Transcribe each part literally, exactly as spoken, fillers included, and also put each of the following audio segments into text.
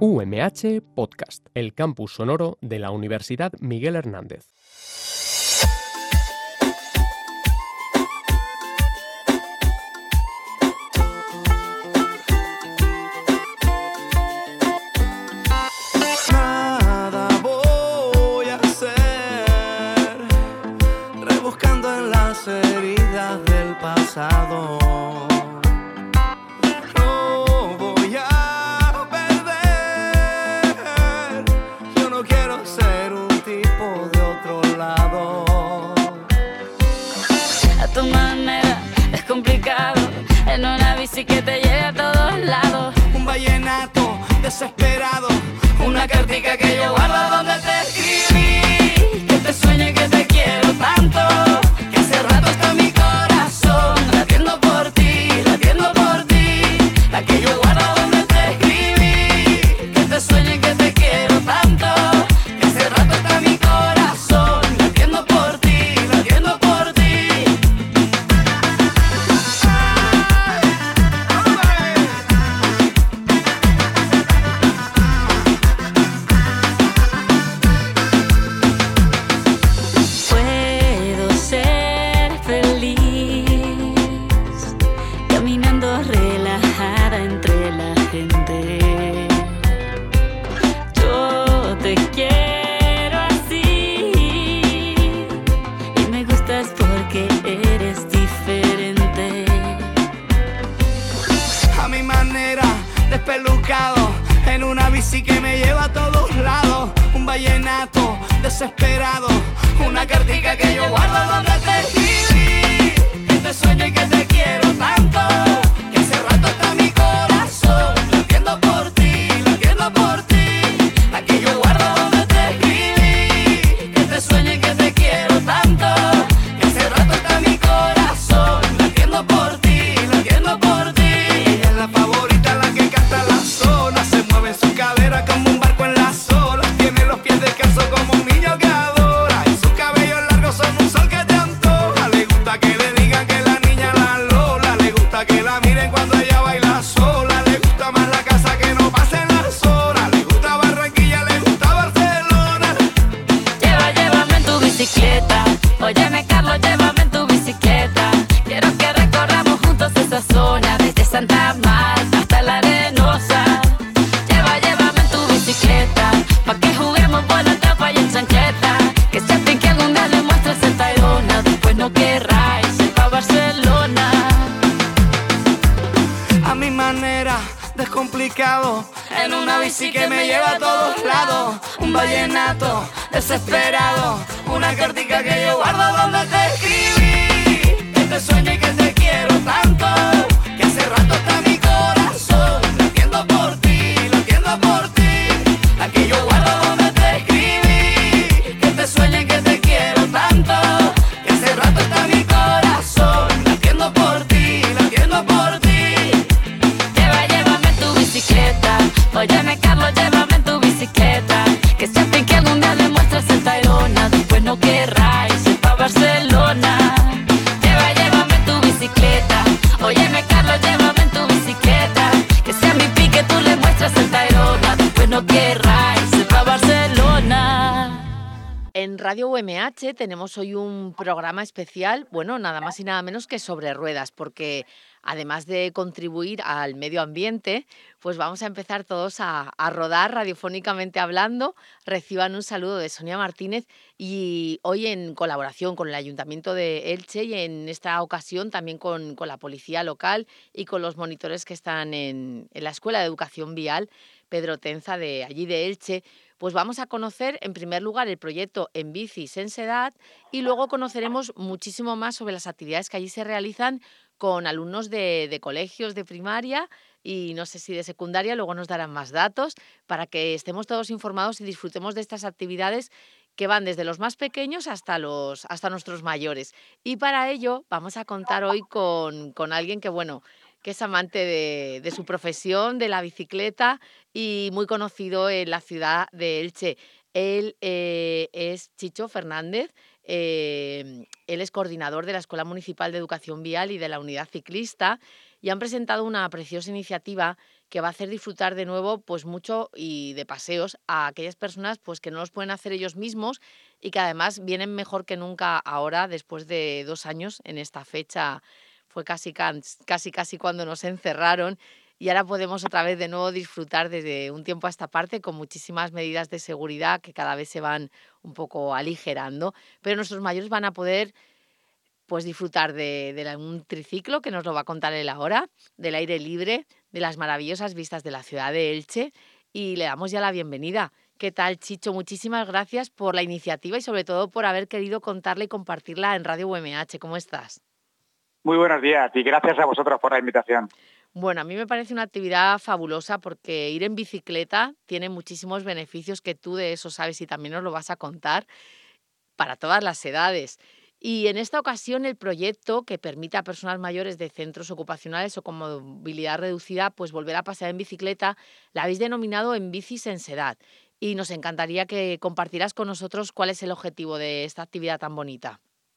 U M H Podcast, el campus sonoro de la Universidad Miguel Hernández. Nada voy a hacer, rebuscando en las heridas del pasado. En una bici que te lleve a todos lados. Un vallenato desesperado, una cartica que yo guardo donde te escribí. Que te sueño y que te quiero tanto, que hace rato está mi corazón latiendo por ti, latiendo por ti. La que yo guardo donde te escribí. Que te sueño y que te quiero tanto, que hace rato está mi corazón latiendo por ti, latiendo por ti. En una bici que me lleva a todos lados. Un vallenato desesperado, una cartica que yo guardo donde te escribí. Que te sueño y que te quiero tanto, que hace rato está mi corazón latiendo por ti, latiendo por ti. La que yo guardo donde te escribí. Que te sueño y que te quiero tanto, que hace rato está mi corazón latiendo por ti, latiendo por ti. Ella es la favorita, la que canta la zona. Se mueve en su cadera como un barco en las olas. Tiene los pies descalzos como un niño que adora. Y sus cabellos largos son un sol que te antoja. Le gusta que le digan que la niña la Lola. Le gusta que la miren cuando ella baila sola. Le gusta más la casa que no pasen las horas. Le gusta Barranquilla, le gusta Barcelona. Lleva, llévame en tu bicicleta. Óyeme, Carlos, llévame en tu bicicleta. Quiero que recorramos juntos esa zona, desde Santa Marta hasta la Arenosa. Lleva, llévame en tu bicicleta, pa' que juguemos por la tapa y en chancleta. Que siempre que algún día le muestres el Tayrona, después no querráis ir pa' Barcelona. A mi manera, descomplicado, en una bici que me lleva a todos lados. Un vallenato desesperado, una cartica que yo guardo donde te escribí. Que te sueño y que te quiero tanto, que hace rato está mi corazón latiendo por ti, latiendo por ti. La que yo guardo donde te escribí. Que te sueño y que te quiero tanto, que hace rato está mi corazón latiendo por ti, latiendo por ti. Lleva, llévame en tu bicicleta. Óyeme, Carlos, llévame en tu bicicleta. Que siempre que algún día le muestres el Tayrona, después no querráis ir pa' Barcelona. Lleva, llévame en tu bicicleta. Óyeme, Carlos, llévame en tu bicicleta. Que sea mi pique, tú le muestras el Tayrona, después no querráis ir pa' Barcelona. En Radio U M H tenemos hoy un programa especial, bueno, nada más y nada menos que sobre ruedas, porque además de contribuir al medio ambiente, pues vamos a empezar todos a, a rodar radiofónicamente hablando. Reciban un saludo de Sonia Martínez y hoy en colaboración con el Ayuntamiento de Elche y en esta ocasión también con, con la policía local y con los monitores que están en, en la Escuela de Educación Vial Pedro Tenza de allí de Elche. Pues vamos a conocer en primer lugar el proyecto En Bici Sensedat y luego conoceremos muchísimo más sobre las actividades que allí se realizan con alumnos de, de colegios de primaria y no sé si de secundaria, luego nos darán más datos para que estemos todos informados y disfrutemos de estas actividades que van desde los más pequeños hasta, los, hasta nuestros mayores. Y para ello vamos a contar hoy con, con alguien que, bueno, que es amante de, de su profesión, de la bicicleta y muy conocido en la ciudad de Elche. Él eh, es Chicho Fernández, eh, él es coordinador de la Escuela Municipal de Educación Vial y de la Unidad Ciclista y han presentado una preciosa iniciativa que va a hacer disfrutar de nuevo pues mucho y de paseos a aquellas personas pues que no los pueden hacer ellos mismos y que además vienen mejor que nunca ahora, después de dos años en esta fecha. Fue casi, casi, casi cuando nos encerraron y ahora podemos otra vez de nuevo disfrutar desde un tiempo a esta parte con muchísimas medidas de seguridad que cada vez se van un poco aligerando, pero nuestros mayores van a poder pues disfrutar de, de la- un triciclo que nos lo va a contar él ahora, del aire libre, de las maravillosas vistas de la ciudad de Elche y le damos ya la bienvenida. ¿Qué tal, Chicho? Muchísimas gracias por la iniciativa y sobre todo por haber querido contarla y compartirla en Radio U M H. ¿Cómo estás? Muy buenos días y gracias a vosotros por la invitación. Bueno, a mí me parece una actividad fabulosa porque ir en bicicleta tiene muchísimos beneficios que tú de eso sabes y también nos lo vas a contar para todas las edades. Y en esta ocasión el proyecto que permite a personas mayores de centros ocupacionales o con movilidad reducida pues volver a pasear en bicicleta, la habéis denominado En Bici Sensedad. Y nos encantaría que compartieras con nosotros cuál es el objetivo de esta actividad tan bonita.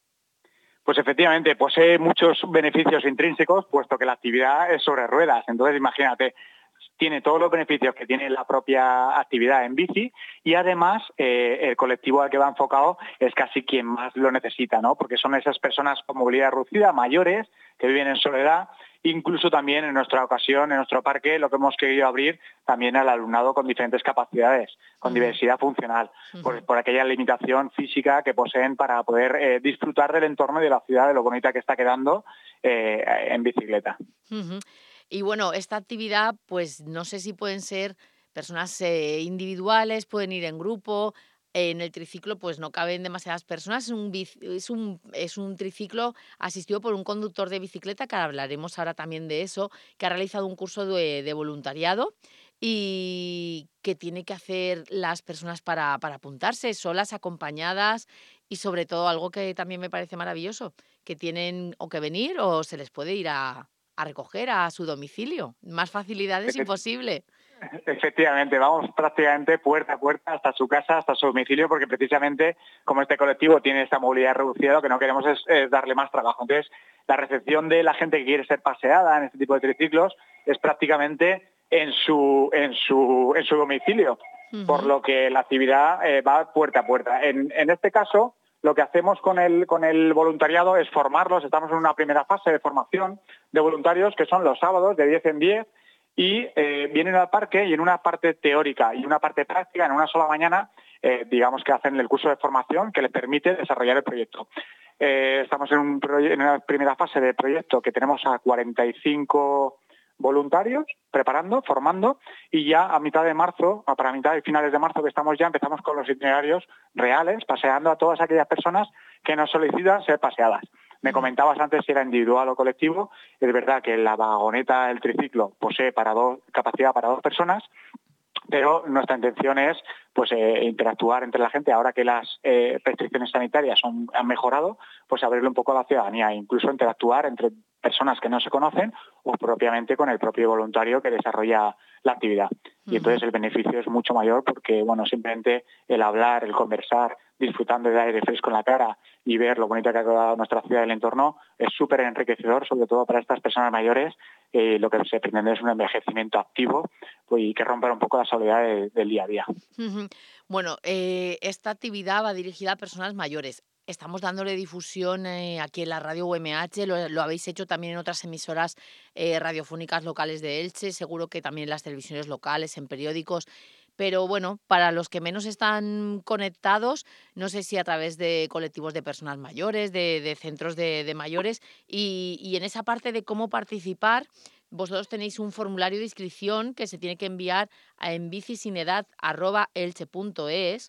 Pues efectivamente, posee muchos beneficios intrínsecos, puesto que la actividad es sobre ruedas. Entonces, imagínate, tiene todos los beneficios que tiene la propia actividad en bici y además eh, el colectivo al que va enfocado es casi quien más lo necesita, ¿no? Porque son esas personas con movilidad reducida, mayores, que viven en soledad. Incluso también en nuestra ocasión, en nuestro parque, lo que hemos querido abrir también al alumnado con diferentes capacidades, con Ujú. diversidad funcional, Ujú. por, por aquella limitación física que poseen para poder eh, disfrutar del entorno y de la ciudad, de lo bonita que está quedando eh, en bicicleta. Ujú. Y bueno, esta actividad, pues no sé si pueden ser personas eh, individuales, pueden ir en grupo. En el triciclo, pues no caben demasiadas personas. Es un, bici- es un, es un triciclo asistido por un conductor de bicicleta, que hablaremos ahora también de eso, que ha realizado un curso de, de voluntariado y que tiene que hacer las personas para, para apuntarse, solas, acompañadas y sobre todo algo que también me parece maravilloso, que tienen o que venir o se les puede ir a, a recoger a su domicilio. Más facilidades Efe- imposible. Efectivamente, vamos prácticamente puerta a puerta hasta su casa, hasta su domicilio, porque precisamente como este colectivo tiene esta movilidad reducida, lo que no queremos es, es darle más trabajo. Entonces, la recepción de la gente que quiere ser paseada en este tipo de triciclos es prácticamente en su, en su, en su domicilio, por Ujú. lo que la actividad eh, va puerta a puerta. En, en este caso, lo que hacemos con el, con el voluntariado es formarlos. Estamos en una primera fase de formación de voluntarios que son los sábados de diez en diez, y eh, vienen al parque y en una parte teórica y una parte práctica, en una sola mañana, eh, digamos que hacen el curso de formación que les permite desarrollar el proyecto. Eh, estamos en, un proye- en una primera fase de proyecto que tenemos a cuarenta y cinco voluntarios preparando, formando, y ya a mitad de marzo, a para mitad y finales de marzo que estamos ya, empezamos con los itinerarios reales, paseando a todas aquellas personas que nos solicitan ser paseadas. Me comentabas antes si era individual o colectivo. Es verdad que la vagoneta, el triciclo, posee para dos, capacidad para dos personas, pero nuestra intención es pues eh, interactuar entre la gente. Ahora que las eh, restricciones sanitarias son, han mejorado, pues abrirle un poco a la ciudadanía, e incluso interactuar entre personas que no se conocen o propiamente con el propio voluntario que desarrolla la actividad. Y entonces el beneficio es mucho mayor porque, bueno, simplemente el hablar, el conversar, disfrutando de aire fresco en la cara y ver lo bonita que ha quedado nuestra ciudad y el entorno es súper enriquecedor, sobre todo para estas personas mayores. Eh, lo que se pretende es un envejecimiento activo pues, y que rompa un poco la soledad de, del día a día. Ujú. Bueno, eh, esta actividad va dirigida a personas mayores. Estamos dándole difusión eh, aquí en la radio U M H, lo, lo habéis hecho también en otras emisoras eh, radiofónicas locales de Elche, seguro que también en las televisiones locales, en periódicos. Pero bueno, para los que menos están conectados, no sé si a través de colectivos de personas mayores, de, de centros de, de mayores, y, y en esa parte de cómo participar, vosotros tenéis un formulario de inscripción que se tiene que enviar a enbicisinedad arroba elche punto es,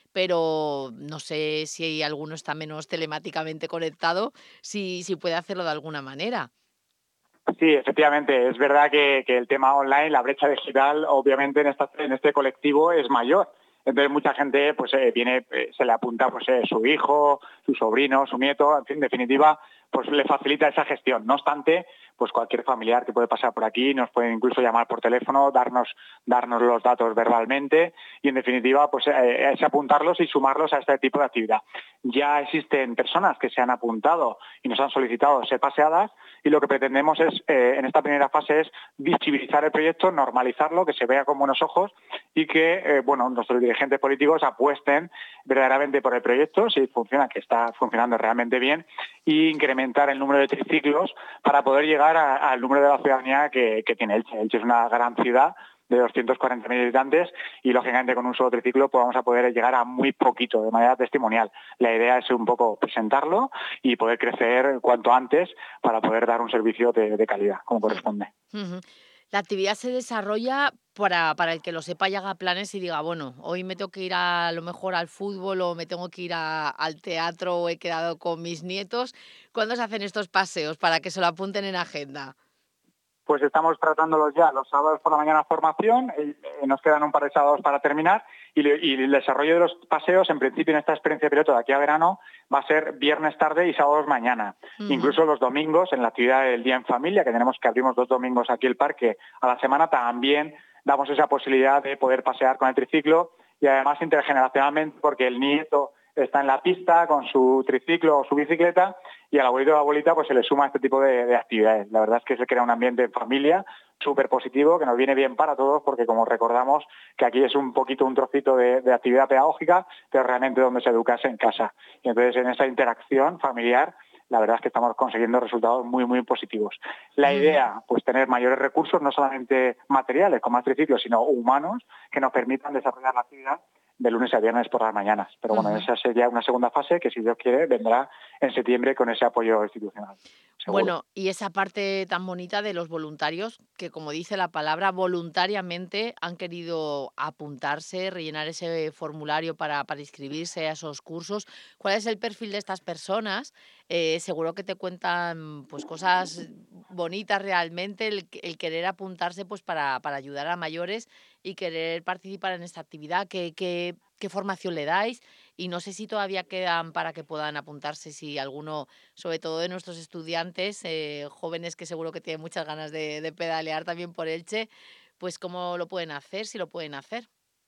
pero no sé si alguno está menos telemáticamente conectado, si, si puede hacerlo de alguna manera. Sí, efectivamente, es verdad que, que el tema online, la brecha digital, obviamente en, esta, en este colectivo es mayor. Entonces mucha gente pues eh, viene, eh, se le apunta pues eh, su hijo, su sobrino, su nieto, en fin, en definitiva, pues le facilita esa gestión. No obstante, pues cualquier familiar que puede pasar por aquí nos puede incluso llamar por teléfono, darnos, darnos los datos verbalmente y en definitiva pues eh, es apuntarlos y sumarlos a este tipo de actividad. Ya existen personas que se han apuntado y nos han solicitado ser paseadas y lo que pretendemos es eh, en esta primera fase es visibilizar el proyecto, normalizarlo, que se vea con buenos ojos y que eh, bueno, nuestros dirigentes políticos apuesten verdaderamente por el proyecto, si funciona, que está funcionando realmente bien, y incrementar el número de triciclos para poder llegar a, al número de la ciudadanía que, que tiene Elche. Elche es una gran ciudad de doscientos cuarenta mil habitantes y lógicamente con un solo triciclo pues vamos a poder llegar a muy poquito de manera testimonial. La idea es un poco presentarlo y poder crecer cuanto antes para poder dar un servicio de, de calidad como corresponde. Uh-huh. La actividad se desarrolla para, para el que lo sepa y haga planes y diga, bueno, hoy me tengo que ir a, a lo mejor al fútbol o me tengo que ir a, al teatro o he quedado con mis nietos. ¿Cuándo se hacen estos paseos para que se lo apunten en agenda? Pues estamos tratándolos ya los sábados por la mañana formación, eh, nos quedan un par de sábados para terminar y, le, y el desarrollo de los paseos, en principio en esta experiencia piloto de aquí a verano, va a ser viernes tarde y sábados mañana. Uh-huh. Incluso los domingos, en la actividad del Día en Familia, que tenemos que abrimos dos domingos aquí el parque a la semana, también damos esa posibilidad de poder pasear con el triciclo y además intergeneracionalmente porque el nieto está en la pista con su triciclo o su bicicleta y al abuelito o la abuelita pues se le suma este tipo de, de actividades. La verdad es que se crea un ambiente en familia súper positivo que nos viene bien para todos porque como recordamos que aquí es un poquito un trocito de, de actividad pedagógica, pero realmente donde se educase en casa. Y entonces en esa interacción familiar la verdad es que estamos consiguiendo resultados muy, muy positivos. La idea, pues tener mayores recursos, no solamente materiales como más triciclos, sino humanos, que nos permitan desarrollar la actividad de lunes a viernes por las mañanas. Pero bueno, uh-huh. esa sería una segunda fase que, si Dios quiere, vendrá en septiembre con ese apoyo institucional. Seguro. Bueno, y esa parte tan bonita de los voluntarios, que como dice la palabra, voluntariamente han querido apuntarse, rellenar ese formulario para, para inscribirse a esos cursos. ¿Cuál es el perfil de estas personas? Eh, seguro que te cuentan pues cosas bonitas realmente, el, el querer apuntarse pues para, para ayudar a mayores y querer participar en esta actividad. ¿Qué, qué, qué formación le dais? Y no sé si todavía quedan para que puedan apuntarse, si alguno, sobre todo de nuestros estudiantes, eh, jóvenes que seguro que tienen muchas ganas de, de pedalear también por Elche, pues cómo lo pueden hacer, si lo pueden hacer.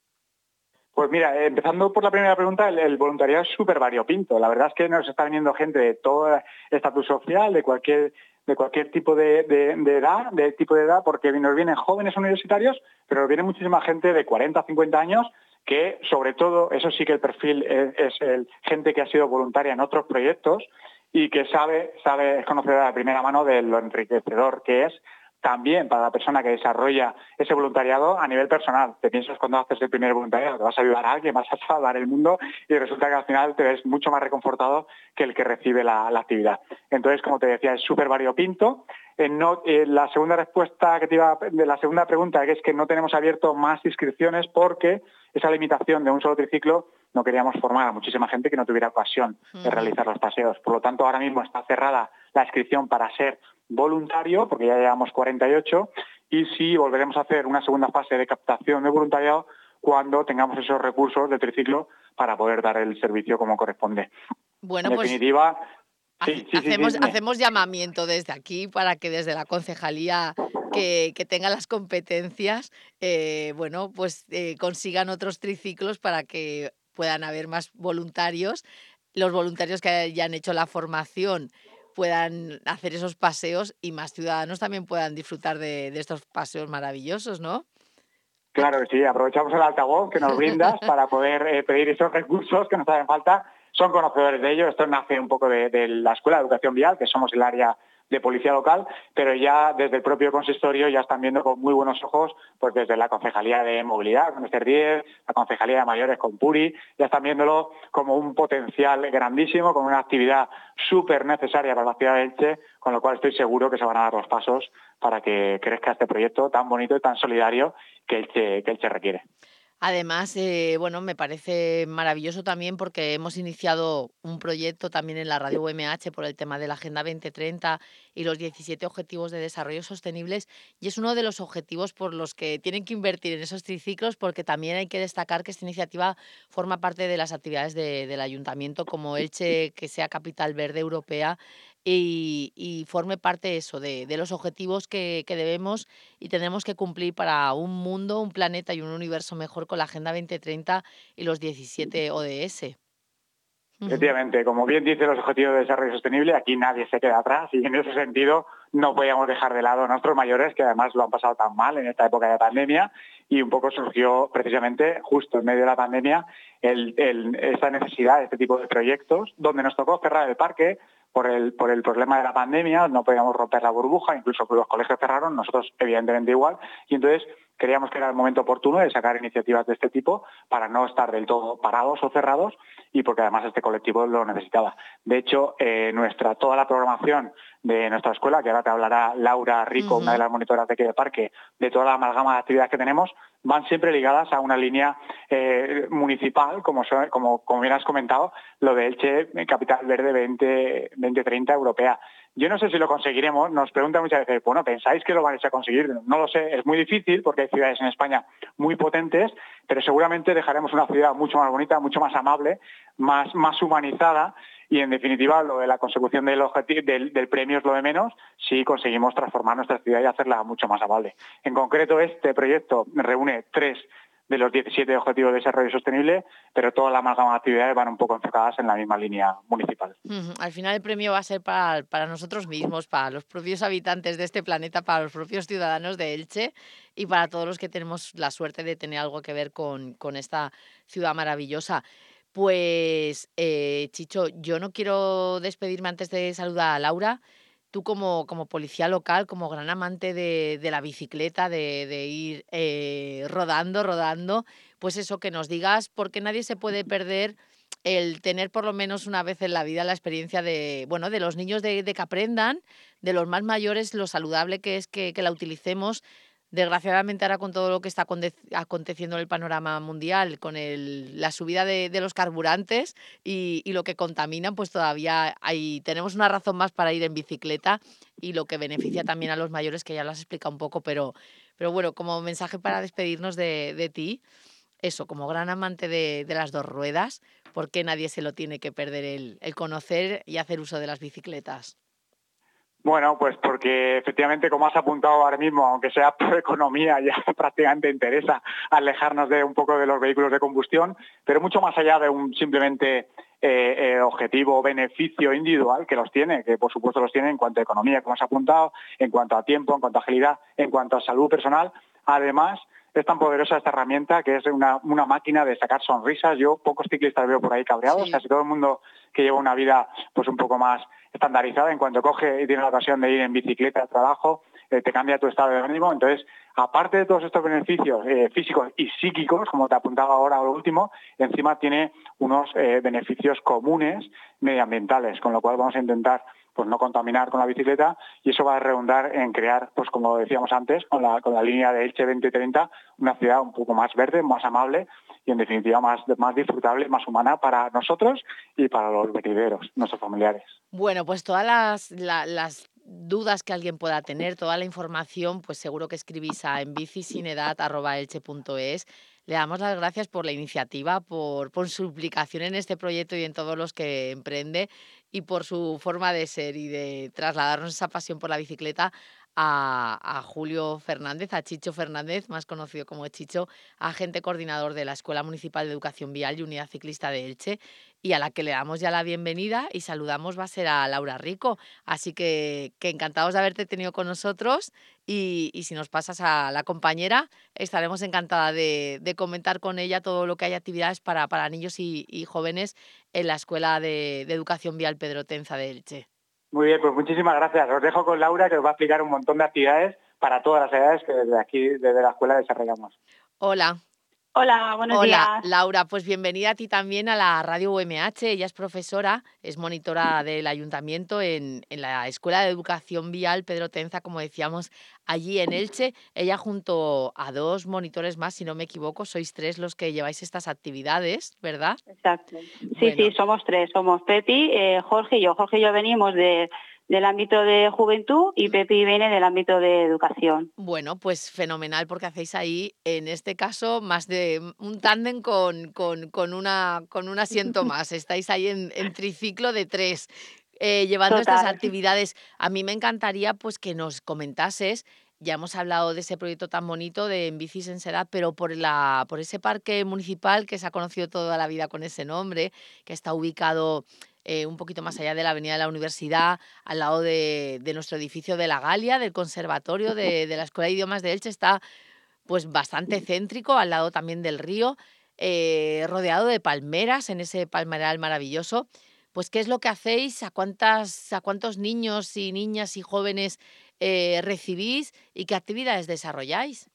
Pues mira, empezando por la primera pregunta, el, el voluntariado es súper variopinto. La verdad es que nos está viniendo gente de todo estatus social, de cualquier de cualquier tipo de, de, de edad, de tipo de edad, porque nos vienen jóvenes universitarios, pero nos viene muchísima gente de cuarenta, cincuenta años, que sobre todo, eso sí que el perfil es, es el, gente que ha sido voluntaria en otros proyectos y que sabe, sabe, es conocedora de primera mano de lo enriquecedor que es también para la persona que desarrolla ese voluntariado a nivel personal. Te piensas cuando haces el primer voluntariado, te vas a ayudar a alguien, vas a salvar el mundo y resulta que al final te ves mucho más reconfortado que el que recibe la, la actividad. Entonces, como te decía, es súper variopinto. Eh, no, eh, la segunda respuesta que te iba de la segunda pregunta que es que no tenemos abierto más inscripciones porque esa limitación de un solo triciclo no queríamos formar a muchísima gente que no tuviera ocasión de realizar los paseos. Por lo tanto, ahora mismo está cerrada la inscripción para ser voluntario, porque ya llevamos cuarenta y ocho, y sí volveremos a hacer una segunda fase de captación de voluntariado cuando tengamos esos recursos de triciclo para poder dar el servicio como corresponde. Bueno, en pues definitiva, sí, sí, hacemos, sí, sí, hacemos llamamiento desde aquí para que desde la concejalía que, que tenga las competencias, eh, bueno, pues eh, consigan otros triciclos para que puedan haber más voluntarios. Los voluntarios que hayan hecho la formación puedan hacer esos paseos y más ciudadanos también puedan disfrutar de, de estos paseos maravillosos, ¿no? Claro que sí, aprovechamos el altavoz que nos brindas para poder eh, pedir esos recursos que nos hacen falta. Son conocedores de ello, esto nace un poco de, de la Escuela de Educación Vial, que somos el área de policía local, pero ya desde el propio consistorio ya están viendo con muy buenos ojos, pues desde la Concejalía de Movilidad con Esther Díez, la Concejalía de Mayores con Puri, ya están viéndolo como un potencial grandísimo, como una actividad súper necesaria para la ciudad de Elche, con lo cual estoy seguro que se van a dar los pasos para que crezca este proyecto tan bonito y tan solidario que Elche, que Elche requiere. Además, eh, bueno, me parece maravilloso también porque hemos iniciado un proyecto también en la radio U M H por el tema de la Agenda veinte treinta y los diecisiete Objetivos de Desarrollo Sostenibles, y es uno de los objetivos por los que tienen que invertir en esos triciclos, porque también hay que destacar que esta iniciativa forma parte de las actividades de, del Ayuntamiento, como Elche, que sea capital verde europea. y, y forme parte eso de, de los objetivos que, que debemos y tenemos que cumplir para un mundo, un planeta y un universo mejor con la Agenda veinte treinta y los diecisiete O D S. Ujú. Efectivamente, como bien dice los Objetivos de Desarrollo Sostenible, aquí nadie se queda atrás y en ese sentido no podíamos dejar de lado a nuestros mayores que además lo han pasado tan mal en esta época de pandemia y un poco surgió precisamente justo en medio de la pandemia el, el, esta necesidad de este tipo de proyectos donde nos tocó cerrar el parque por el, por el problema de la pandemia, no podíamos romper la burbuja, incluso los colegios cerraron, nosotros evidentemente igual, y entonces creíamos que era el momento oportuno de sacar iniciativas de este tipo para no estar del todo parados o cerrados y porque además este colectivo lo necesitaba. De hecho, eh, nuestra toda la programación de nuestra escuela, que ahora te hablará Laura Rico, uh-huh. una de las monitoras de aquí de parque, de toda la amalgama de actividades que tenemos, van siempre ligadas a una línea eh, municipal, como, so, como, como bien has comentado, lo de Elche Capital Verde veinte treinta europea. Yo no sé si lo conseguiremos, nos preguntan muchas veces, bueno, ¿pensáis que lo vais a conseguir? No lo sé, es muy difícil porque hay ciudades en España muy potentes, pero seguramente dejaremos una ciudad mucho más bonita, mucho más amable, más, más humanizada y en definitiva lo de la consecución del, objetivo, del, del premio es lo de menos si conseguimos transformar nuestra ciudad y hacerla mucho más amable. En concreto, este proyecto reúne tres de los diecisiete Objetivos de Desarrollo Sostenible, pero todas las amalgama de actividades van un poco enfocadas en la misma línea municipal. Uh-huh. Al final el premio va a ser para, para nosotros mismos, para los propios habitantes de este planeta, para los propios ciudadanos de Elche y para todos los que tenemos la suerte de tener algo que ver con, con esta ciudad maravillosa. Pues, eh, Chicho, yo no quiero despedirme antes de saludar a Laura. Tú como, como policía local, como gran amante de, de la bicicleta, de, de ir eh, rodando, rodando, pues eso, que nos digas, porque nadie se puede perder el tener por lo menos una vez en la vida la experiencia de, bueno, de los niños de, de que aprendan, de los más mayores, lo saludable que es que, que la utilicemos. Desgraciadamente ahora con todo lo que está aconteciendo en el panorama mundial, con el, la subida de, de los carburantes y, y lo que contaminan, pues todavía hay, tenemos una razón más para ir en bicicleta y lo que beneficia también a los mayores, que ya lo has explicado un poco, pero, pero bueno, como mensaje para despedirnos de, de ti, eso, como gran amante de, de las dos ruedas, ¿por qué nadie se lo tiene que perder el, el conocer y hacer uso de las bicicletas? Bueno, pues porque efectivamente, como has apuntado ahora mismo, aunque sea por economía, ya prácticamente interesa alejarnos de un poco de los vehículos de combustión, pero mucho más allá de un simplemente eh, eh, objetivo o beneficio individual que los tiene, que por supuesto los tiene en cuanto a economía, como has apuntado, en cuanto a tiempo, en cuanto a agilidad, en cuanto a salud personal. Además, es tan poderosa esta herramienta que es una, una máquina de sacar sonrisas. Yo pocos ciclistas veo por ahí cabreados, sí. Casi todo el mundo que lleva una vida pues un poco más estandarizada, en cuanto coge y tiene la ocasión de ir en bicicleta al trabajo, eh, te cambia tu estado de ánimo. Entonces, aparte de todos estos beneficios eh, físicos y psíquicos, como te apuntaba ahora lo último, encima tiene unos eh, beneficios comunes medioambientales, con lo cual vamos a intentar pues no contaminar con la bicicleta y eso va a redundar en crear, pues como decíamos antes, con la, con la línea de Elche veinte treinta, una ciudad un poco más verde, más amable y en definitiva más, más disfrutable, más humana para nosotros y para los venideros, nuestros familiares. Bueno, pues todas las, la, las dudas que alguien pueda tener, toda la información, pues seguro que escribís a enbicisinedad arroba elche punto es. Le damos las gracias por la iniciativa, por, por su implicación en este proyecto y en todos los que emprende y por su forma de ser y de trasladarnos esa pasión por la bicicleta a, a Julio Fernández, a Chicho Fernández, más conocido como Chicho, agente coordinador de la Escuela Municipal de Educación Vial y Unidad Ciclista de Elche, y a la que le damos ya la bienvenida y saludamos va a ser a Laura Rico. Así que, que encantados de haberte tenido con nosotros y, y si nos pasas a la compañera, estaremos encantada de, de comentar con ella todo lo que hay actividades para, para niños y, y jóvenes en la Escuela de, de Educación Vial Pedro Tenza de Elche. Muy bien, pues muchísimas gracias. Os dejo con Laura, que os va a explicar un montón de actividades para todas las edades que desde aquí, desde la escuela, desarrollamos. Hola. Hola, buenos Hola, días. Hola, Laura, pues bienvenida a ti también a la Radio U M H. Ella es profesora, es monitora del ayuntamiento en, en la Escuela de Educación Vial Pedro Tenza, como decíamos, allí en Elche. Ella junto a dos monitores más, si no me equivoco, sois tres los que lleváis estas actividades, ¿verdad? Exacto. Sí, bueno. sí, somos tres. Somos Pepi, eh, Jorge y yo. Jorge y yo venimos de... del ámbito de juventud y Pepi viene del ámbito de educación. Bueno, pues fenomenal, porque hacéis ahí, en este caso, más de un tándem con, con, con, una, con un asiento más. Estáis ahí en, en triciclo de tres. eh, llevando Total. estas actividades. A mí me encantaría pues que nos comentases, ya hemos hablado de ese proyecto tan bonito de En Bici Sensedat, pero por, la, por ese parque municipal que se ha conocido toda la vida con ese nombre, que está ubicado eh, un poquito más allá de la Avenida de la Universidad, al lado de, de nuestro edificio de la Galia, del Conservatorio, de, de la Escuela de Idiomas de Elche, está pues bastante céntrico, al lado también del río, eh, rodeado de palmeras, en ese palmeral maravilloso. Pues, ¿qué es lo que hacéis? ¿A cuántas, a cuántos niños y niñas y jóvenes eh, recibís y qué actividades desarrolláis?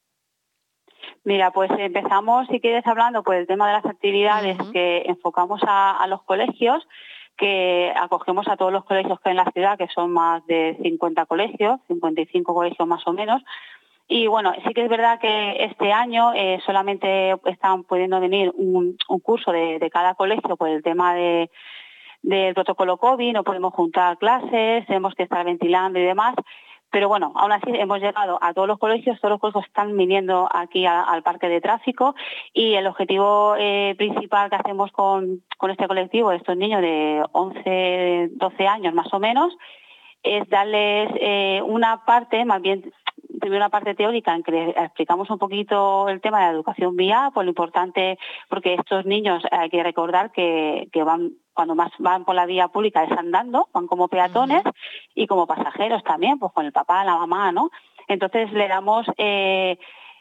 Mira, pues empezamos, si quieres, hablando por el tema de las actividades Ujú. que enfocamos a, a los colegios, que acogemos a todos los colegios que hay en la ciudad, que son más de cincuenta colegios, cincuenta y cinco colegios más o menos. Y bueno, sí que es verdad que este año eh, solamente están pudiendo venir un, un curso de, de cada colegio por el tema de, del protocolo COVID, no podemos juntar clases, tenemos que estar ventilando y demás. Pero bueno, aún así hemos llegado a todos los colegios, todos los colegios están viniendo aquí a, al parque de tráfico y el objetivo eh, principal que hacemos con, con este colectivo, estos niños de once, doce años más o menos, es darles eh, una parte, más bien primero una parte teórica en que les explicamos un poquito el tema de la educación vial, por lo importante, porque estos niños hay que recordar que, que van cuando más van por la vía pública es andando, van como peatones uh-huh. y como pasajeros también, pues con el papá, la mamá, ¿no? Entonces le damos eh,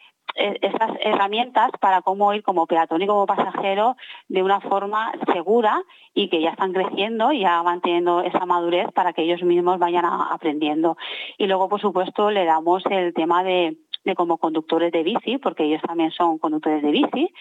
esas herramientas para cómo ir como peatón y como pasajero de una forma segura y que ya están creciendo y ya van teniendo esa madurez para que ellos mismos vayan a, aprendiendo. Y luego, por supuesto, le damos el tema de, de como conductores de bici, porque ellos también son conductores de bici.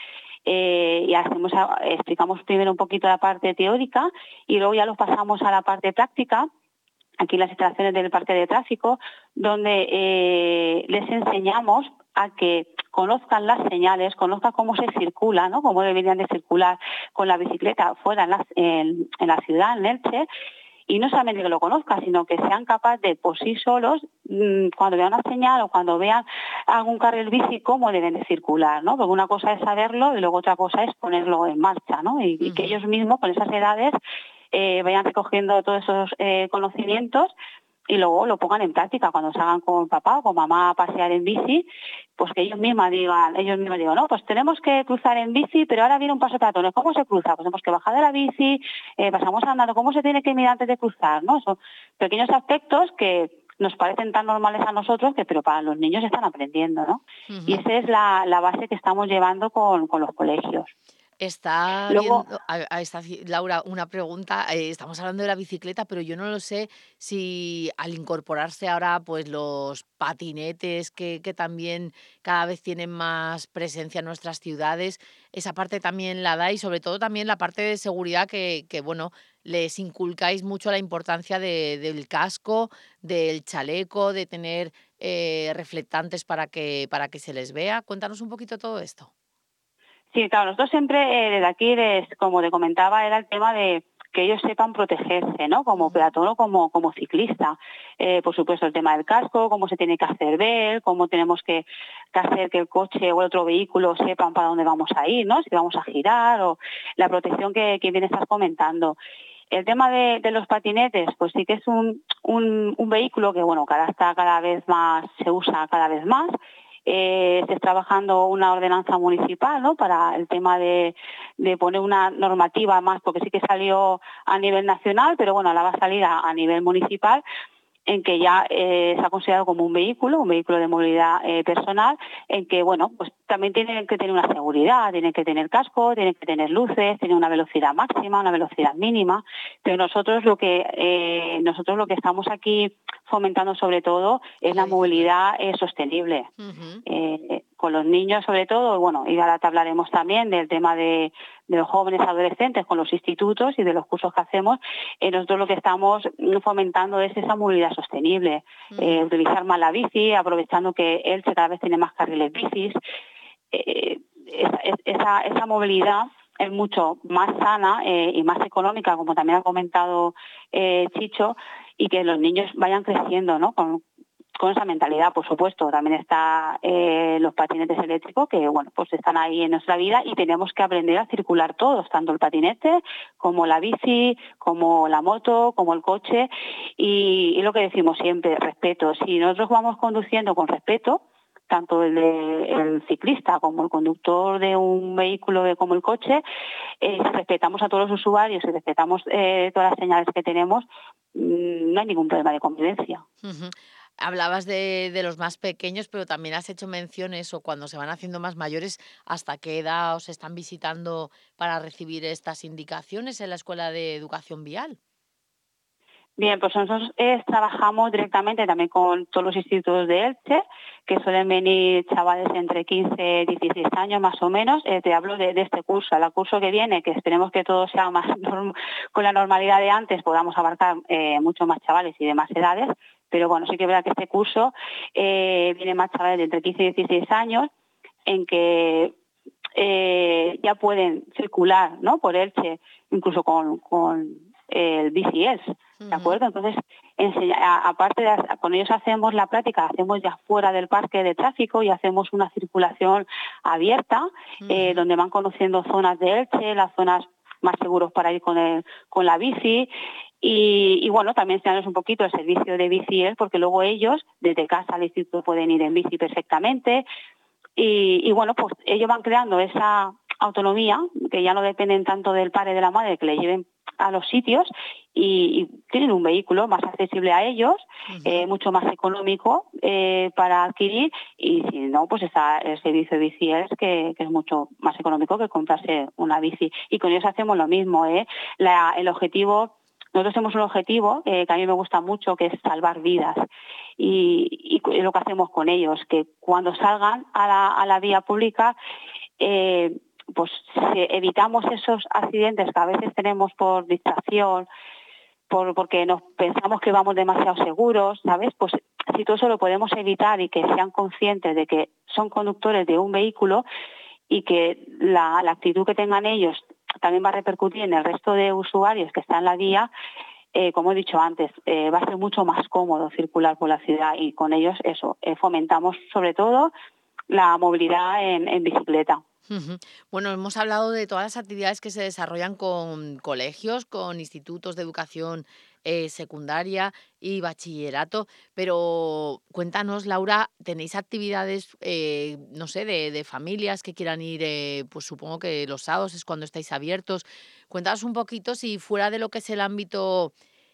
Eh, y hacemos, explicamos primero un poquito la parte teórica y luego ya los pasamos a la parte práctica, aquí en las instalaciones del parque de tráfico, donde eh, les enseñamos a que conozcan las señales, conozcan cómo se circula, ¿no? Cómo deberían de circular con la bicicleta fuera en la, en, en la ciudad, en Elche, y no solamente que lo conozcan, sino que sean capaces de por sí solos, mmm, cuando vean una señal o cuando vean algún carril bici, cómo deben de circular, ¿no? Porque una cosa es saberlo y luego otra cosa es ponerlo en marcha, ¿no? Y, uh-huh. y que ellos mismos, con esas edades, eh, vayan recogiendo todos esos eh, conocimientos y luego lo pongan en práctica cuando salgan con papá o con mamá a pasear en bici, pues que ellos mismos digan, ellos mismos digan, no, pues tenemos que cruzar en bici, pero ahora viene un paso de peatones, ¿cómo se cruza? Pues tenemos que bajar de la bici, eh, pasamos andando, ¿cómo se tiene que mirar antes de cruzar? ¿No? Son pequeños aspectos que nos parecen tan normales a nosotros, que pero para los niños están aprendiendo, ¿no? Uh-huh. Y esa es la, la base que estamos llevando con, con los colegios. Está Luego, viendo, a, a esta, Laura, una pregunta. Eh, estamos hablando de la bicicleta, pero yo no lo sé si al incorporarse ahora pues los patinetes que, que también cada vez tienen más presencia en nuestras ciudades, esa parte también la dais, sobre todo también la parte de seguridad que, que bueno, les inculcáis mucho la importancia de, del casco, del chaleco, de tener eh, reflectantes para que, para que se les vea. Cuéntanos un poquito todo esto. Sí, claro, nosotros siempre eh, desde aquí, les, como te comentaba, era el tema de que ellos sepan protegerse, ¿no? Como peatón o como, como ciclista. Eh, por supuesto, el tema del casco, cómo se tiene que hacer ver, cómo tenemos que, que hacer que el coche o el otro vehículo sepan para dónde vamos a ir, ¿no? Si vamos a girar o la protección que, que bien estás comentando. El tema de, de los patinetes, pues sí que es un, un, un vehículo que, bueno, cada está cada vez más, se usa cada vez más. Eh, se está trabajando una ordenanza municipal, ¿no? Para el tema de, de poner una normativa más, porque sí que salió a nivel nacional, pero bueno, ahora va a salir a, a nivel municipal, en que ya eh, se ha considerado como un vehículo, un vehículo de movilidad eh, personal, en que, bueno, pues también tienen que tener una seguridad, tienen que tener casco, tienen que tener luces, tienen una velocidad máxima, una velocidad mínima, pero nosotros lo que eh, nosotros lo que estamos aquí fomentando sobre todo es la movilidad eh, sostenible. Uh-huh. Eh, con los niños sobre todo, bueno, y ahora te hablaremos también del tema de, de los jóvenes adolescentes con los institutos y de los cursos que hacemos. Eh, nosotros lo que estamos fomentando es esa movilidad sostenible, uh-huh. eh, utilizar más la bici, aprovechando que él cada vez tiene más carriles bicis. Eh, esa, esa, esa movilidad es mucho más sana eh, y más económica, como también ha comentado eh, Chicho, y que los niños vayan creciendo, ¿no? Con, con esa mentalidad, por supuesto. También está eh, los patinetes eléctricos, que bueno, pues están ahí en nuestra vida y tenemos que aprender a circular todos, tanto el patinete como la bici, como la moto, como el coche. Y, y lo que decimos siempre, respeto. Si nosotros vamos conduciendo con respeto, tanto el, de, el ciclista como el conductor de un vehículo como el coche, eh, si respetamos a todos los usuarios y respetamos eh, todas las señales que tenemos, mmm, no hay ningún problema de convivencia. Uh-huh. Hablabas de, de los más pequeños, pero también has hecho menciones o cuando se van haciendo más mayores, ¿hasta qué edad os están visitando para recibir estas indicaciones en la Escuela de Educación Vial? Bien, pues nosotros eh, trabajamos directamente también con todos los institutos de Elche, que suelen venir chavales entre quince y dieciséis años más o menos. Eh, te hablo de, de este curso. El curso que viene, que esperemos que todo sea más norm- con la normalidad de antes, podamos abarcar eh, mucho más chavales y de más edades. Pero bueno, sí que es verdad que este curso eh, viene más chavales de entre quince y dieciséis años, en que eh, ya pueden circular, ¿no?, por Elche, incluso con, con el B C S. ¿De acuerdo? Entonces, enseña, a, aparte de con ellos hacemos la práctica, hacemos ya fuera del parque de tráfico y hacemos una circulación abierta, uh-huh. eh, donde van conociendo zonas de Elche, las zonas más seguros para ir con el, con la bici. Y, y bueno, también enseñarles un poquito el servicio de B C S, porque luego ellos, desde casa al instituto, pueden ir en bici perfectamente. Y, y bueno, pues ellos van creando esa autonomía, que ya no dependen tanto del padre y de la madre, que le lleven a los sitios, y, y tienen un vehículo más accesible a ellos, uh-huh. eh, mucho más económico eh, para adquirir, y si no, pues está el servicio de B C S, que, que es mucho más económico que comprarse una bici. Y con ellos hacemos lo mismo, ¿eh? La, el objetivo, nosotros tenemos un objetivo eh, que a mí me gusta mucho, que es salvar vidas. Y, y lo que hacemos con ellos, que cuando salgan a la, a la vía pública, eh, pues evitamos esos accidentes que a veces tenemos por distracción, por porque nos pensamos que vamos demasiado seguros, ¿sabes? Pues si todo eso lo podemos evitar y que sean conscientes de que son conductores de un vehículo y que la, la actitud que tengan ellos también va a repercutir en el resto de usuarios que están en la vía, eh, como he dicho antes, eh, va a ser mucho más cómodo circular por la ciudad, y con ellos eso, eh, fomentamos sobre todo la movilidad en, en bicicleta. Uh-huh. Bueno, hemos hablado de todas las actividades que se desarrollan con colegios, con institutos de educación eh, secundaria y bachillerato, pero cuéntanos, Laura, ¿tenéis actividades, eh, no sé, de, de familias que quieran ir, eh, pues supongo que los sábados es cuando estáis abiertos? Cuéntanos un poquito si fuera de lo que es el ámbito...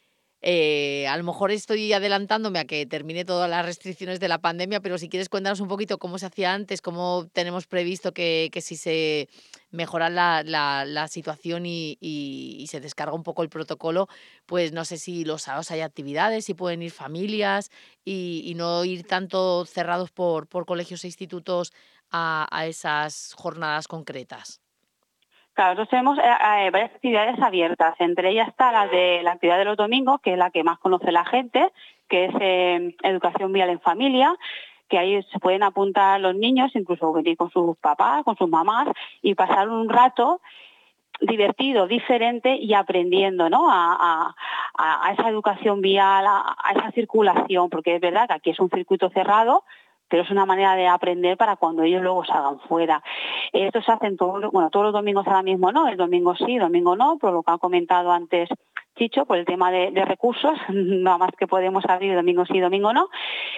Eh, a lo mejor estoy adelantándome a que termine todas las restricciones de la pandemia, pero si quieres cuéntanos un poquito cómo se hacía antes, cómo tenemos previsto que, que si se mejora la, la, la situación y, y, y se descarga un poco el protocolo, pues no sé si los sábados hay actividades, si pueden ir familias y, y no ir tanto cerrados por, por colegios e institutos a, a esas jornadas concretas. Claro, nosotros tenemos eh, varias actividades abiertas. Entre ellas está la de la actividad de los domingos, que es la que más conoce la gente, que es eh, educación vial en familia, que ahí se pueden apuntar los niños, incluso venir con sus papás, con sus mamás, y pasar un rato divertido, diferente y aprendiendo, ¿no?, a, a, a esa educación vial, a, a esa circulación, porque es verdad que aquí es un circuito cerrado, pero es una manera de aprender para cuando ellos luego salgan fuera. Esto se hace todo, bueno, todos los domingos ahora mismo no, el domingo sí, el domingo no, por lo que ha comentado antes Chicho, por el tema de, de recursos, nada más que podemos abrir domingo sí, domingo no.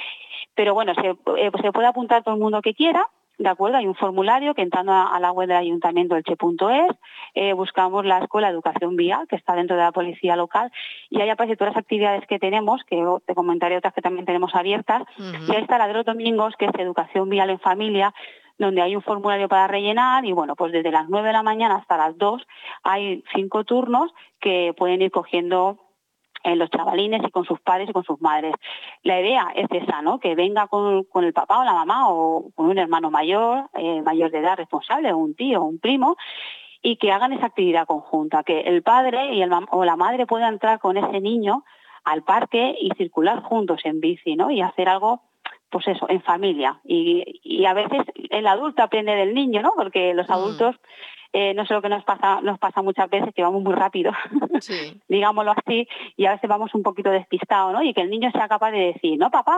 Pero bueno, se, eh, se puede apuntar todo el mundo que quiera, ¿de acuerdo? Hay un formulario que entrando a, a la web del ayuntamiento elche punto es, eh, buscamos la Escuela de Educación Vial, que está dentro de la policía local, y ahí aparecen todas las actividades que tenemos, que te comentaré otras que también tenemos abiertas, uh-huh. Y ahí está la de los domingos, que es Educación Vial en Familia, donde hay un formulario para rellenar, y bueno, pues desde las nueve de la mañana hasta las dos hay cinco turnos que pueden ir cogiendo en los chavalines y con sus padres y con sus madres. La idea es esa, ¿no?, que venga con, con el papá o la mamá o con un hermano mayor, eh, mayor de edad responsable, o un tío o un primo, y que hagan esa actividad conjunta, que el padre y el, o la madre puedan entrar con ese niño al parque y circular juntos en bici, ¿no?, y hacer algo, pues eso, en familia. Y, y a veces el adulto aprende del niño, ¿no?, porque los adultos... Mm. Eh, no sé lo que nos pasa, nos pasa muchas veces, que vamos muy rápido, sí. digámoslo así, y a veces vamos un poquito despistados, ¿no? Y que el niño sea capaz de decir, no, papá,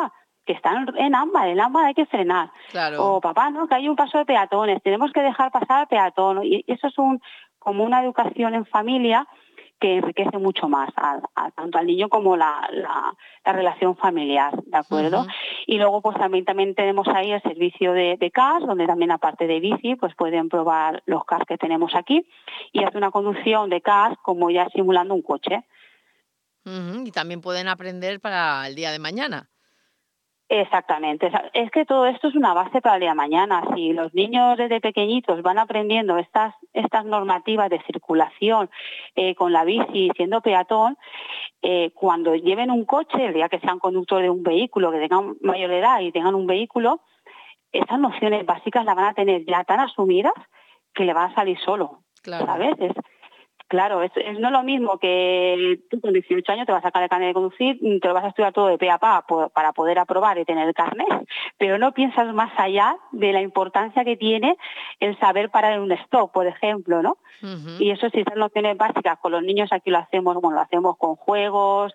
que están en ámbar, en ámbar hay que frenar. Claro. O papá, ¿no? Que hay un paso de peatones, tenemos que dejar pasar al peatón. Y eso es un como una educación en familia que enriquece mucho más a, a, tanto al niño como la, la, la relación familiar, ¿de acuerdo? Uh-huh. Y luego pues también, también tenemos ahí el servicio de, de C A S, donde también aparte de bici, pues pueden probar los C A S que tenemos aquí y hacer una conducción de C A S como ya simulando un coche. Uh-huh. Y también pueden aprender para el día de mañana. Exactamente. Es que todo esto es una base para el día de mañana. Si los niños desde pequeñitos van aprendiendo estas estas normativas de circulación eh, con la bici, siendo peatón, eh, cuando lleven un coche, el día que sean conductor de un vehículo, que tengan mayor edad y tengan un vehículo, esas nociones básicas las van a tener ya tan asumidas que le van a salir solo. Claro. ¿Sabes? Es, Claro, es, es no lo mismo que tú con dieciocho años te vas a sacar el carnet de conducir, te lo vas a estudiar todo de pe a pa para poder aprobar y tener el carnet, pero no piensas más allá de la importancia que tiene el saber parar en un stop, por ejemplo, ¿no? Uh-huh. Y eso sí, esas nociones básicas con los niños aquí lo hacemos, bueno, lo hacemos con juegos,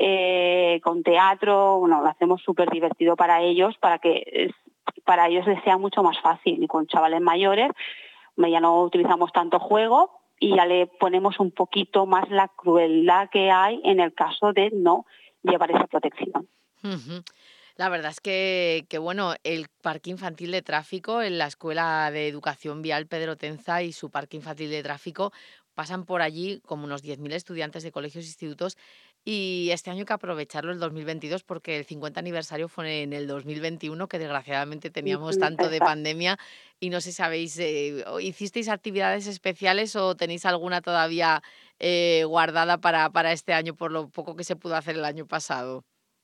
eh, con teatro, bueno, lo hacemos súper divertido para ellos, para que para ellos les sea mucho más fácil. Y con chavales mayores ya no utilizamos tanto juego, y ya le ponemos un poquito más la crueldad que hay en el caso de no llevar esa protección. Uh-huh. La verdad es que, que, bueno, el Parque Infantil de Tráfico en la Escuela de Educación Vial Pedro Tenza y su Parque Infantil de Tráfico pasan por allí como unos diez mil estudiantes de colegios e institutos y este año hay que aprovecharlo el dos mil veintidós porque el cincuenta aniversario fue en el dos mil veintiuno, que desgraciadamente teníamos tanto de pandemia y no sé si habéis, eh, ¿hicisteis actividades especiales o tenéis alguna todavía eh, guardada para, para este año por lo poco que se pudo hacer el año pasado?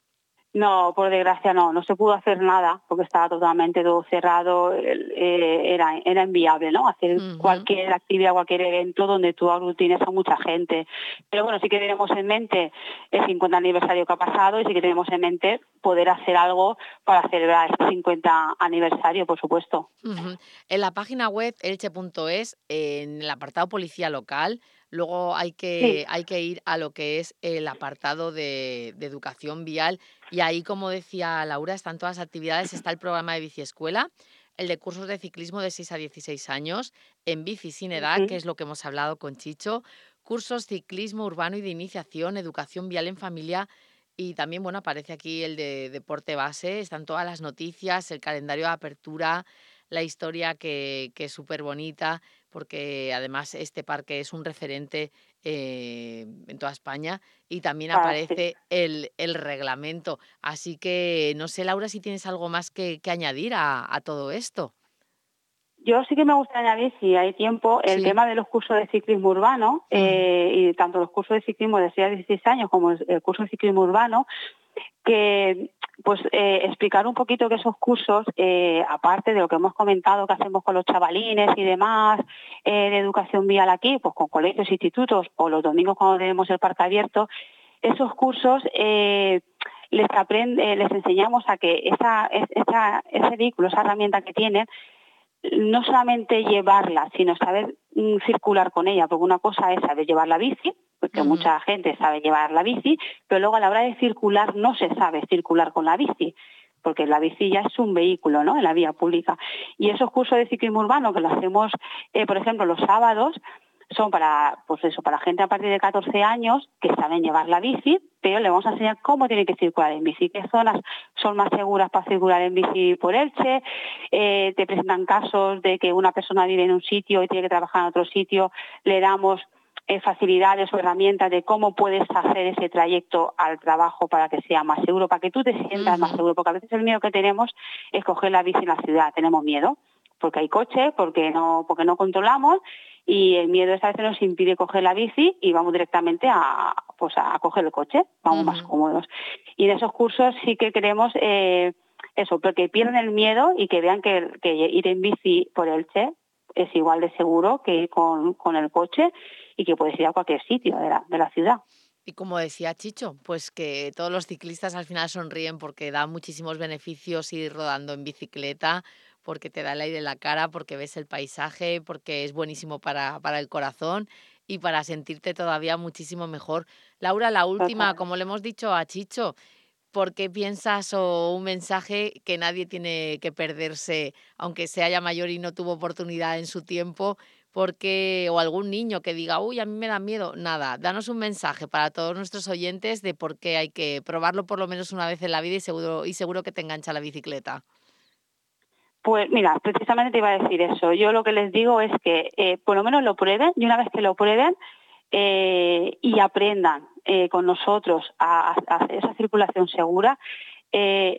No, por desgracia no, no se pudo hacer nada porque estaba totalmente todo cerrado, eh, era, era inviable, ¿no? Hacer uh-huh. cualquier actividad, cualquier evento donde tú aglutines a mucha gente. Pero bueno, sí que tenemos en mente el cincuenta aniversario que ha pasado y sí que tenemos en mente poder hacer algo para celebrar este cincuenta aniversario, por supuesto. Uh-huh. En la página web elche punto es, en el apartado policía local, luego hay que, sí. hay que ir a lo que es el apartado de, de educación vial y ahí, como decía Laura, están todas las actividades, está el programa de biciescuela, el de cursos de ciclismo de seis a dieciséis años, en bici sin edad, uh-huh. que es lo que hemos hablado con Chicho, cursos ciclismo urbano y de iniciación, educación vial en familia y también, bueno, aparece aquí el de deporte base, están todas las noticias, el calendario de apertura, la historia que, que es súper bonita, porque además este parque es un referente eh, en toda España y también ah, aparece sí. el, el reglamento. Así que no sé, Laura, si tienes algo más que, que añadir a, a todo esto. Yo sí que me gustaría añadir, si hay tiempo, el sí. tema de los cursos de ciclismo urbano, eh, y tanto los cursos de ciclismo de seis a dieciséis años como el curso de ciclismo urbano, que pues eh, explicar un poquito que esos cursos, eh, aparte de lo que hemos comentado que hacemos con los chavalines y demás, eh, de educación vial aquí, pues con colegios, institutos, o los domingos cuando tenemos el parque abierto, esos cursos eh, les aprende, les enseñamos a que esa, esa, ese vehículo, esa herramienta que tienen, no solamente llevarla, sino saber mm, circular con ella, porque una cosa es saber llevar la bici, porque uh-huh. mucha gente sabe llevar la bici, pero luego a la hora de circular no se sabe circular con la bici, porque la bici ya es un vehículo, ¿no?, en la vía pública. Y esos cursos de ciclismo urbano que lo hacemos, eh, por ejemplo, los sábados, son para, pues eso, para gente a partir de catorce años que saben llevar la bici, pero le vamos a enseñar cómo tienen que circular en bici, qué zonas son más seguras para circular en bici por Elche, eh, te presentan casos de que una persona vive en un sitio y tiene que trabajar en otro sitio, le damos eh, facilidades o herramientas de cómo puedes hacer ese trayecto al trabajo para que sea más seguro, para que tú te sientas uh-huh. más seguro, porque a veces el miedo que tenemos es coger la bici en la ciudad, tenemos miedo, porque hay coche, porque no, porque no controlamos, y el miedo esa vez nos impide coger la bici y vamos directamente a, pues a coger el coche, vamos uh-huh. más cómodos. Y en esos cursos sí que queremos eh, eso, porque pierdan el miedo y que vean que, que ir en bici por Elche es igual de seguro que ir con, con el coche y que puedes ir a cualquier sitio de la, de la ciudad. Y como decía Chicho, pues que todos los ciclistas al final sonríen porque da muchísimos beneficios ir rodando en bicicleta, porque te da el aire en la cara, porque ves el paisaje, porque es buenísimo para, para el corazón y para sentirte todavía muchísimo mejor. Laura, la última, como le hemos dicho a Chicho, ¿por qué piensas o un mensaje que nadie tiene que perderse, aunque sea ya mayor y no tuvo oportunidad en su tiempo? Porque, o algún niño que diga, uy, a mí me da miedo. Nada, danos un mensaje para todos nuestros oyentes de por qué hay que probarlo por lo menos una vez en la vida y seguro, y seguro que te engancha la bicicleta. Pues mira, precisamente te iba a decir eso. Yo lo que les digo es que eh, por lo menos lo prueben, y una vez que lo prueben eh, y aprendan eh, con nosotros a, a hacer esa circulación segura, eh,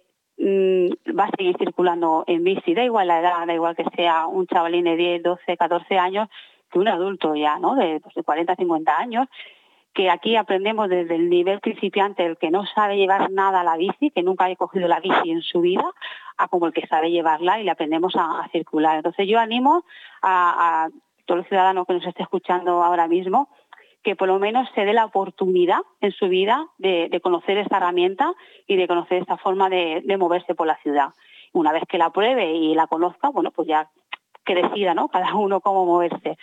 va a seguir circulando en bici, da igual la edad, da igual que sea un chavalín de diez, doce, catorce años que un adulto ya, ¿no? De, pues de cuarenta, cincuenta años, que aquí aprendemos desde el nivel principiante, el que no sabe llevar nada a la bici, que nunca haya cogido la bici en su vida, a como el que sabe llevarla y le aprendemos a, a circular. Entonces yo animo a, a todo el ciudadano que nos esté escuchando ahora mismo que por lo menos se dé la oportunidad en su vida de, de conocer esta herramienta y de conocer esta forma de, de moverse por la ciudad. Una vez que la pruebe y la conozca, bueno, pues ya que decida, ¿no? Cada uno cómo moverse.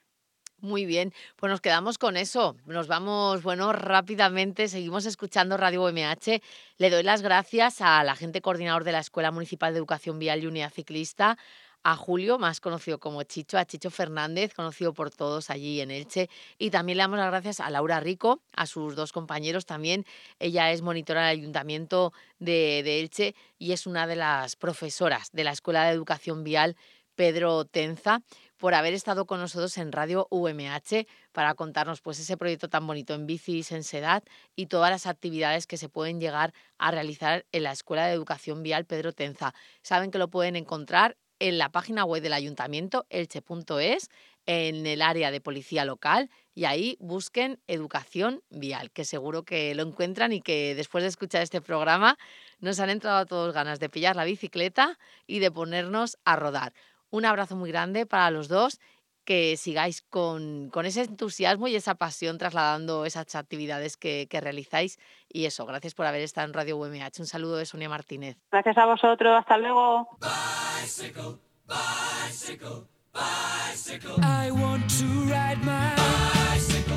Muy bien, pues nos quedamos con eso. Nos vamos, bueno, rápidamente, seguimos escuchando Radio U M H. Le doy las gracias al agente coordinador de la Escuela Municipal de Educación Vial y Unidad Ciclista, a Julio, más conocido como Chicho, a Chicho Fernández, conocido por todos allí en Elche. Y también le damos las gracias a Laura Rico, a sus dos compañeros también. Ella es monitora del Ayuntamiento de, de Elche y es una de las profesoras de la Escuela de Educación Vial Pedro Tenza, por haber estado con nosotros en Radio U M H para contarnos pues ese proyecto tan bonito en bicis en Sedat y todas las actividades que se pueden llegar a realizar en la Escuela de Educación Vial Pedro Tenza. Saben que lo pueden encontrar en la página web del Ayuntamiento, elche punto es, en el área de policía local, y ahí busquen Educación Vial, que seguro que lo encuentran y que después de escuchar este programa nos han entrado a todos ganas de pillar la bicicleta y de ponernos a rodar. Un abrazo muy grande para los dos, que sigáis con, con ese entusiasmo y esa pasión trasladando esas actividades que, que realizáis. Y eso, gracias por haber estado en Radio U M H. Un saludo de Sonia Martínez. Gracias a vosotros, hasta luego. Bicycle, bicycle, bicycle. I want to ride my bicycle,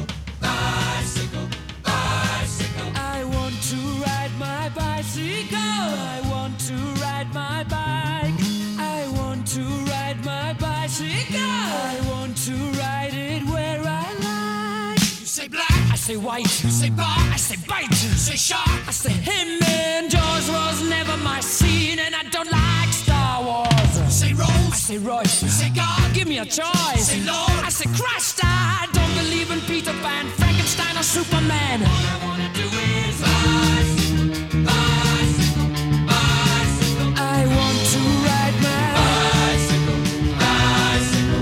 bicycle, bicycle. I want to ride my bicycle. I want to ride my bike. I want to ride my bicycle. I want to ride it where I like. You say black, I say white. You say bar, I say bite. You say shark, I say him. And Jaws was never my scene, and I don't like Star Wars. You say Rose, I say Royce. You say God, give me a choice. You say Lord, I say Christ. I don't believe in Peter Pan, Frankenstein or Superman. All I wanna do is bicycle, bicycle, bicycle. I want to ride my bicycle, bicycle,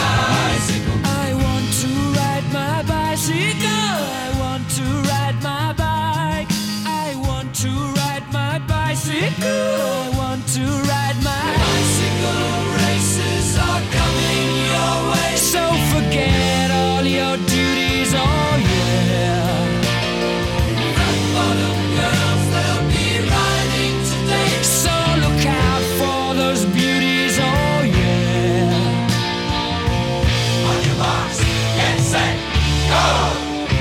bicycle. I want to ride my bicycle. I want to ride my bike. I want to ride my bicycle. I want to ride my bicycle. Races are coming your way, so forget all your duties. Oh yeah. Rock bottom girls, they'll be riding today, so look out for those beauties. Oh yeah. On your marks, get set, go.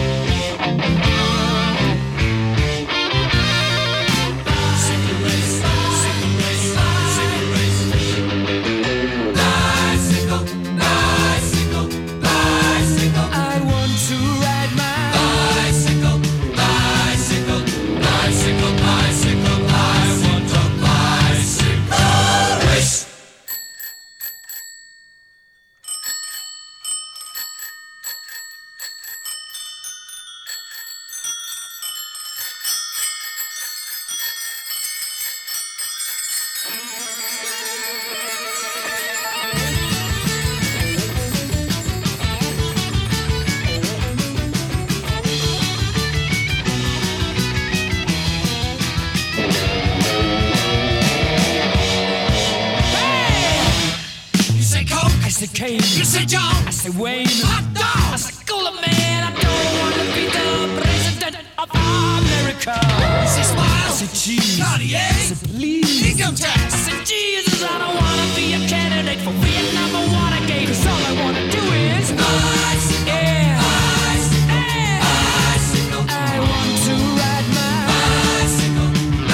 You say John, I say Wayne, hot dog, I say cooler man. I don't want to be the president of America. I say smile, I say cheese, Cartier, I say please, income tax, I say Jesus. I don't want to be a candidate for Vietnam or Watergate. Cause all I want to do is bicycle, yeah, bicycle, yeah. Bicycle. I want to ride my bicycle,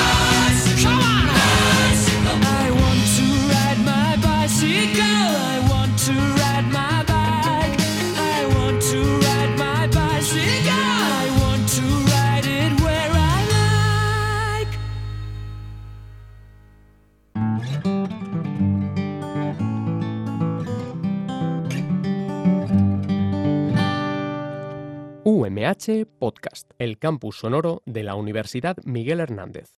U M H Podcast, el campus sonoro de la Universidad Miguel Hernández.